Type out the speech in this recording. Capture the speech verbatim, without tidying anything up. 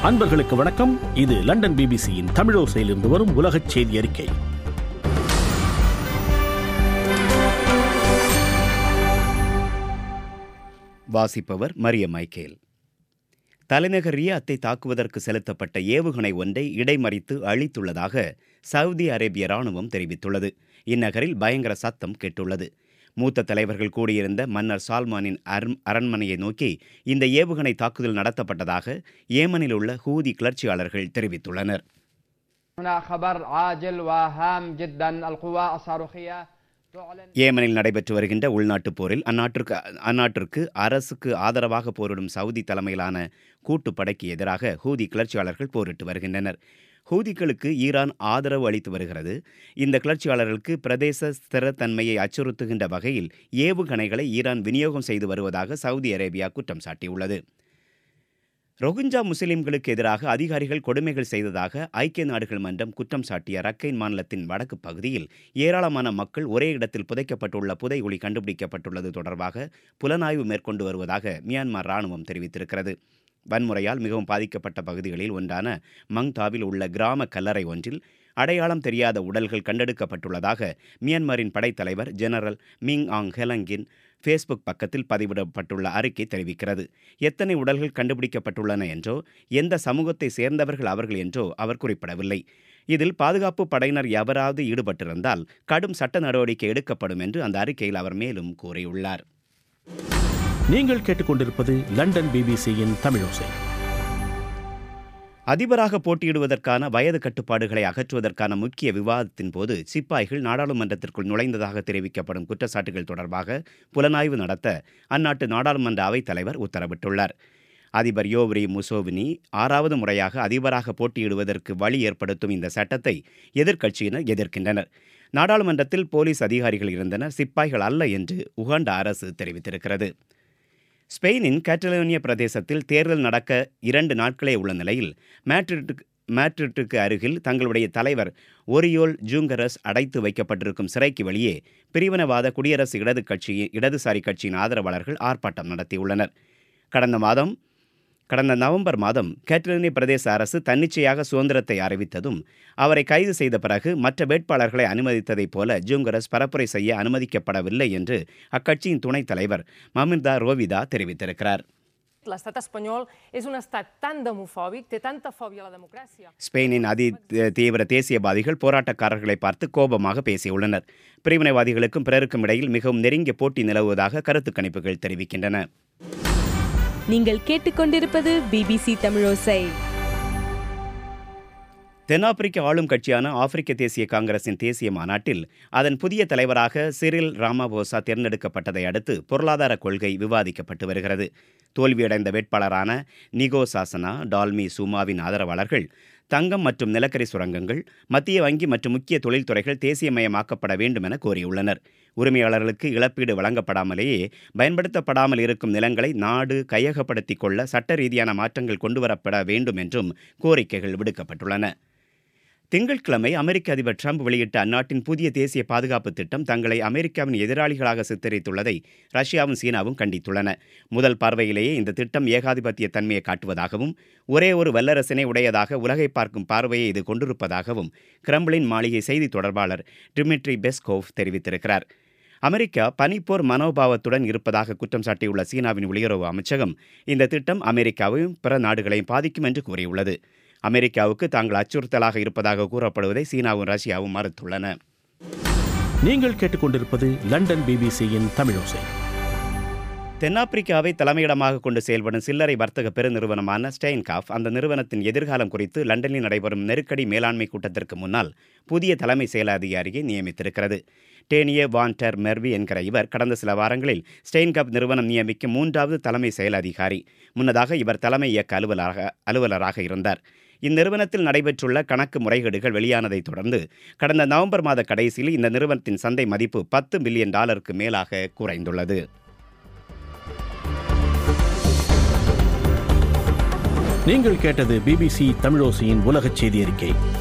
அன்பர்களுக்கு வணக்கம். இது லண்டன் பிபிசியின் தமிழோசையிலிருந்து வரும் உலகச் செய்தி அறிக்கை. வாசிப்பவர் மரிய மைக்கேல். தலைநகர் ரியாத்தை தாக்குவதற்கு செலுத்தப்பட்ட ஏவுகணை ஒன்றை இடைமறித்து அழித்துள்ளதாக சவுதி அரேபிய ராணுவம் தெரிவித்துள்ளது. இந்நகரில் பயங்கர சத்தம் கேட்டுள்ளது. மூத்த தலைவர்கள் கூடியிருந்த மன்னர் சால்மானின் அரண்மனையை நோக்கி இந்த ஏவுகணை தாக்குதல் நடத்தப்பட்டதாக ஏமனில் உள்ள ஹூதி கிளர்ச்சியாளர்கள் தெரிவித்துள்ளனர். ஏமனில் நடைபெற்று வருகின்ற உள்நாட்டுப் போரில் அந்நாட்டிற்கு அந்நாட்டிற்கு அரசுக்கு ஆதரவாக போரிடும் சவுதி தலைமையிலான கூட்டுப்படைக்கு எதிராக ஹூதி கிளர்ச்சியாளர்கள் போரிட்டு வருகின்றனர். ஹூதிகளுக்கு ஈரான் ஆதரவு அளித்து வருகிறது. இந்த கிளர்ச்சியாளர்களுக்கு பிரதேச ஸ்திரத்தன்மையை அச்சுறுத்துகின்ற வகையில் ஏவுகணைகளை ஈரான் விநியோகம் செய்து வருவதாக சவுதி அரேபியா குற்றம் சாட்டியுள்ளது. ரோஹிஞ்சா முஸ்லிம்களுக்கு எதிராக அதிகாரிகள் கொடுமைகள் செய்ததாக ஐக்கிய நாடுகள் மன்றம் குற்றம் சாட்டிய ரக்கைன் மாநிலத்தின் வடக்கு பகுதியில் ஏராளமான மக்கள் ஒரே இடத்தில் புதைக்கப்பட்டுள்ள புதைகுழி கண்டுபிடிக்கப்பட்டுள்ளது தொடர்பாக புலனாய்வு மேற்கொண்டு வருவதாக மியான்மர் ராணுவம் தெரிவித்திருக்கிறது. வன்முறையால் மிகவும் பாதிக்கப்பட்ட பகுதிகளில் ஒன்றான மங்தாவில் உள்ள கிராம கல்லறை ஒன்றில் அடையாளம் தெரியாத உடல்கள் கண்டெடுக்கப்பட்டுள்ளதாக மியான்மரின் படைத்தலைவர் ஜெனரல் மிங் ஆங் ஹெலங்கின் ஃபேஸ்புக் பக்கத்தில் பதிவிடப்பட்டுள்ள அறிக்கை தெரிவிக்கிறது. எத்தனை உடல்கள் கண்டுபிடிக்கப்பட்டுள்ளன என்றோ எந்த சமூகத்தை சேர்ந்தவர்கள் அவர்கள் என்றோ அவர் குறிப்பிடவில்லை. இதில் பாதுகாப்பு படையினர் எவராவது ஈடுபட்டிருந்தால் கடும் சட்ட நடவடிக்கை எடுக்கப்படும் என்று அந்த அறிக்கையில் அவர் மேலும் கூறியுள்ளார். நீங்கள் கேட்டுக்கொண்டிருப்பது லண்டன் பிபிசியின் தமிழோசை. அதிபராக போட்டியிடுவதற்கான வயது கட்டுப்பாடுகளை அகற்றுவதற்கான முக்கிய விவாதத்தின் போது சிப்பாய்கள் நாடாளுமன்றத்திற்குள் நுழைந்ததாக தெரிவிக்கப்படும் குற்றச்சாட்டுகள் தொடர்பாக புலனாய்வு நடத்த அந்நாட்டு நாடாளுமன்ற அவைத் தலைவர் உத்தரவிட்டுள்ளார். அதிபர் யோவரி முசோவினி ஆறாவது முறையாக அதிபராக போட்டியிடுவதற்கு வழி ஏற்படுத்தும் இந்த சட்டத்தை எதிர்க்கட்சியினர் எதிர்க்கின்றனர். நாடாளுமன்றத்தில் போலீஸ் அதிகாரிகள் இருந்தனர், சிப்பாய்கள் அல்ல என்று உகாண்டா அரசு தெரிவித்திருக்கிறது. ஸ்பெயினின் கேட்டலோனிய பிரதேசத்தில் தேர்தல் நடக்க இரண்டு நாட்களே உள்ள நிலையில் மேட்ரிட்டுக்கு மேட்ரிட்டுக்கு அருகில் தங்களுடைய தலைவர் ஒரியோல் ஜூங்கரஸ் அடைத்து வைக்கப்பட்டிருக்கும் சிறைக்கு வெளியே பிரிவினவாத குடியரசு இடது கட்சி இடதுசாரி கட்சியின் ஆதரவாளர்கள் ஆர்ப்பாட்டம் நடத்தியுள்ளனர். கடந்த மாதம் கடந்த நவம்பர் மாதம் கேட்டலோனிய பிரதேச அரசு தன்னிச்சையாக சுதந்திரத்தை அறிவித்ததும் அவரை கைது செய்த பிறகு மற்ற வேட்பாளர்களை அனுமதித்ததைப் போல ஜூங்கரஸ் பரப்புரை செய்ய அனுமதிக்கப்படவில்லை என்று அக்கட்சியின் துணைத் தலைவர் மமிர்தா ரோவிதா தெரிவித்திருக்கிறார். ஸ்பெயினின் அதி தீவிர தேசியவாதிகள் போராட்டக்காரர்களை பார்த்து கோபமாக பேசியுள்ளனர். பிரிவினைவாதிகளுக்கும் பிறருக்கும் இடையில் மிகவும் நெருங்கிய போட்டி நிலவுவதாக கருத்து கணிப்புகள் தெரிவிக்கின்றன. நீங்கள் கேட்டுக்கொண்டிருப்பது பிபிசி தமிழோசை. தென்னாப்பிரிக்க ஆளும் கட்சியான ஆப்பிரிக்க தேசிய காங்கிரசின் தேசிய மாநாட்டில் அதன் புதிய தலைவராக சிரில் ராமபோசா தேர்ந்தெடுக்கப்பட்டதை அடுத்து பொருளாதார கொள்கை விவாதிக்கப்பட்டு வருகிறது. தோல்வியடைந்த வேட்பாளரான நிகோ சாசனா டால்மி சுமாவின் ஆதரவாளர்கள் தங்கம் மற்றும் நிலக்கரி சுரங்கங்கள், மத்திய வங்கி மற்றும் முக்கிய தொழில்துறைகள் தேசியமயமாக்கப்பட வேண்டும் என கோரியுள்ளனர். உரிமையாளர்களுக்கு இழப்பீடு வழங்கப்படாமலேயே பயன்படுத்தப்படாமல் இருக்கும் நிலங்களை நாடு கையகப்படுத்திக் கொள்ள சட்ட ரீதியான மாற்றங்கள் கொண்டுவரப்பட வேண்டும் என்றும் கோரிக்கைகள் விடுக்கப்பட்டுள்ளன. திங்கட்கிழமை அமெரிக்க அதிபர் ட்ரம்ப் வெளியிட்ட அந்நாட்டின் புதிய தேசிய பாதுகாப்பு திட்டம் தங்களை அமெரிக்காவின் எதிராளிகளாக சித்தரித்துள்ளதை ரஷ்யாவும் சீனாவும் கண்டித்துள்ளன. முதல் பார்வையிலேயே இந்த திட்டம் ஏகாதிபத்திய தன்மையை காட்டுவதாகவும் ஒரே ஒரு வல்லரசினை உடையதாக உலகை பார்க்கும் பார்வையை இது கொண்டிருப்பதாகவும் கிரெம்ளின் மாளிகை செய்தி தொடர்பாளர் டிமிட்ரி பெஸ்கோவ் தெரிவித்திருக்கிறார். அமெரிக்கா பனிப்போர் மனோபாவத்துடன் இருப்பதாக குற்றம் சாட்டியுள்ள சீனாவின் வெளியுறவு அமைச்சகம் இந்த திட்டம் அமெரிக்காவையும் பிற நாடுகளையும் பாதிக்கும் என்று கூறியுள்ளது. அமெரிக்காவுக்கு தாங்கள் அச்சுறுத்தலாக இருப்பதாக கூறப்படுவதை சீனாவும் ரஷ்யாவும் மறுத்துள்ளன. நீங்கள் கேட்டுக்கொண்டிருப்பது லண்டன் பிபிசியின் தமிழோசை. தென்னாப்பிரிக்காவை தலைமையிடமாக கொண்டு செயல்படும் சில்லறை வர்த்தக பெருநிறுவனமான ஸ்டெயின்காஃப் அந்த நிறுவனத்தின் எதிர்காலம் குறித்து லண்டனில் நடைபெறும் நெருக்கடி மேலாண்மை கூட்டத்திற்கு முன்னால் புதிய தலைமை செயல் அதிகாரியை நியமித்திருக்கிறது. டேனியே வான்டர் மெர்வி என்கிற இவர் கடந்த சில வாரங்களில் ஸ்டெயின்காஃப் நிறுவனம் நியமிக்கும் மூன்றாவது தலைமை செயல் அதிகாரி. முன்னதாக இவர் தலைமை இயக்க அலுவலராக அலுவலராக இருந்தார். இந்நிறுவனத்தில் நடைபெற்றுள்ள கணக்கு முறைகேடுகள் வெளியானதை தொடர்ந்து கடந்த நவம்பர் மாத கடைசியில் இந்த நிறுவனத்தின் சந்தை மதிப்பு பத்து பில்லியன் டாலருக்கு மேலாக குறைந்துள்ளது. நீங்கள் கேட்டது பிபிசி தமிழோசையின் உலகச் செய்தி அறிக்கை.